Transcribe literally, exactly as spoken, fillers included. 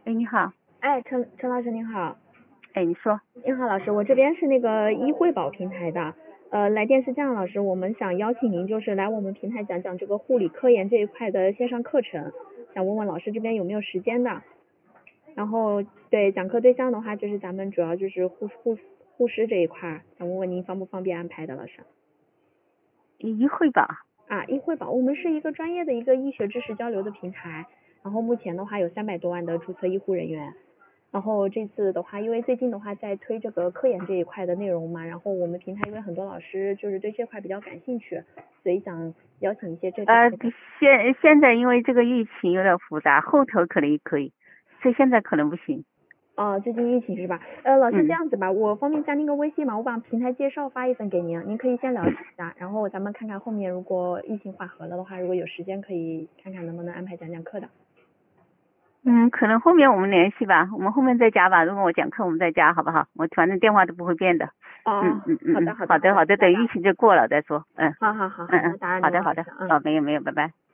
哎，你好。 哎，陈陈老师您好。 哎，你说。 您好，老师，我这边是那个医惠宝平台的，呃，来电是这样，老师，我们想邀请您就是来我们平台讲讲这个护理科研这一块的线上课程，想问问老师这边有没有时间的。然后对讲课对象的话，就是咱们主要就是护护护师这一块，想问问您方不方便安排的，老师。 医惠宝。 啊，医惠宝，我们是一个专业的一个医学知识交流的平台，然后目前的话有三百多万的注册医护人员。然后这次的话，因为最近的话在推这个科研这一块的内容嘛，然后我们平台因为很多老师就是对这块比较感兴趣，所以想邀请一些这呃，现现在因为这个疫情有点复杂，后头可能也可以，所以现在可能不行。 哦，最近疫情是吧？呃，老师这样子吧， 嗯、 我方便加您个微信嘛，我把平台介绍发一份给您，您可以先了解一下，然后咱们看看后面如果疫情缓和了的话，如果有时间可以看看能不能安排讲讲课的。 嗯，可能后面我们联系吧，我们后面再加吧。如果我讲课，我们再加，好不好？我反正电话都不会变的。 哦， 嗯嗯嗯嗯， 好的好的好的好的，等疫情就过了再说。嗯， 好好好， 嗯嗯， 那打扰好的好的， 您了，嗯。 哦，没有没有，拜拜。